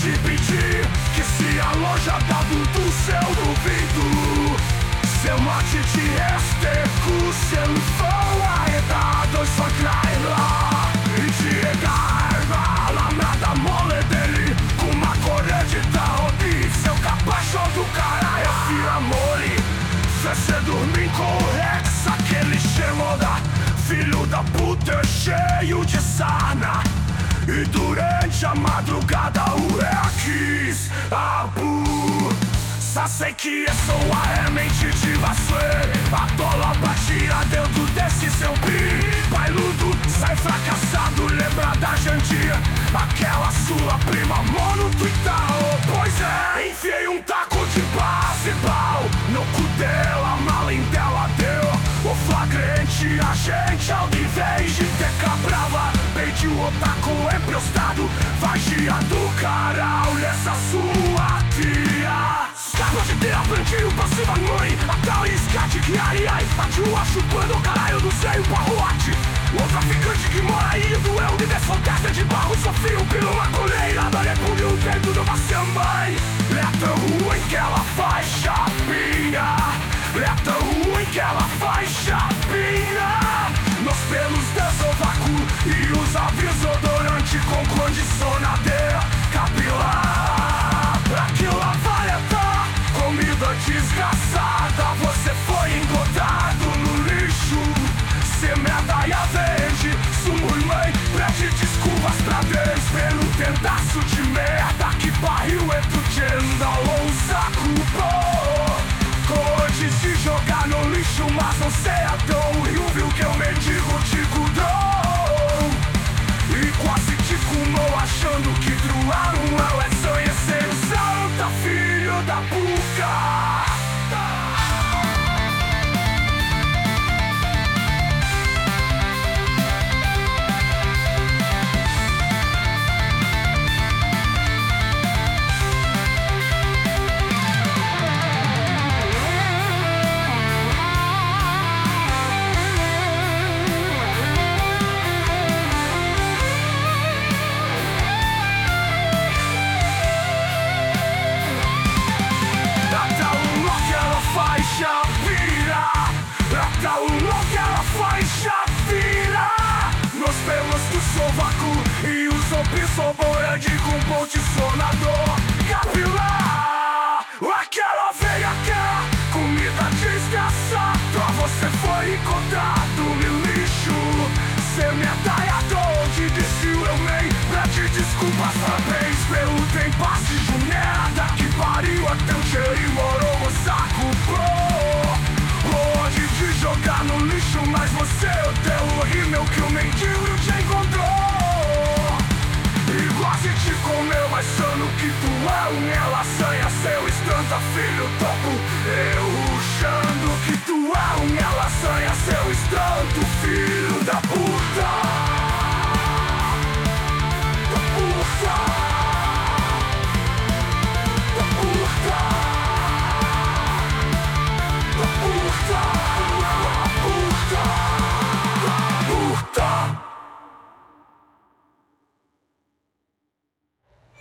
te pedir que se aloja dado do seu duvido. Seu mate de execução foi dado só graila e de garra nada mole dele com uma corda de taobi. Seu capacho do caralho fira mole, você dormir correx, aquele chamo da filho da puta cheio de sarna. E durante a madrugada o Rex Abu sei que é sua mente de vassoura. A tola batia dentro desse seu pi. Bailudo sai fracassado, lembra da jandia. Aquela sua prima, mono tu e tal. Pois é, enfiei um taco de baseball no cu dela, a mala em dela deu o flagrante. A gente, ao invés de ter brava, pede o otaku emprestado. Vagia do caralho nessa sua tia. Escapa de ter aprendido passiva mãe. A tal escate que ai ai. A tua chupando o caralho do seio parroate. O traficante que mora aí do é universo fantasma de barro. Sofreu pela maconeira. Daria por um tempo do seu mãe. É tão ruim que ela faz chapinha. É tão ruim que ela faz chapinha. Nos pelos do sovaco e usa desodorante com condicionador capilar. Pra que lá vareta, comida desgraçada. Você foi engodado no lixo. Cê medalha verde, sumo e mãe. Pede desculpas pra Deus pelo pedaço de merda que barril entre o genda ou saco. Antes de jogar no lixo, mas não sei a dor. E ouviu que eu mendigo te cuidou. E quase te fumou achando que truar não é sonho ser o santa filho da puca. E uso pisoborante com condicionador capilar. Aquela veia cá, comida desgraçada. Você foi encontrado no lixo. Cê medalhador de desfio, eu nem pede desculpas parabéns pelo tempo de merda que pariu até o cheiro e morou no saco, bro. Pode te jogar no lixo, mas você odeia o rímel que o mendigo te encontrou. E quase te comeu, achando que tu é uma lasanha. Seu estanta filho topo, eu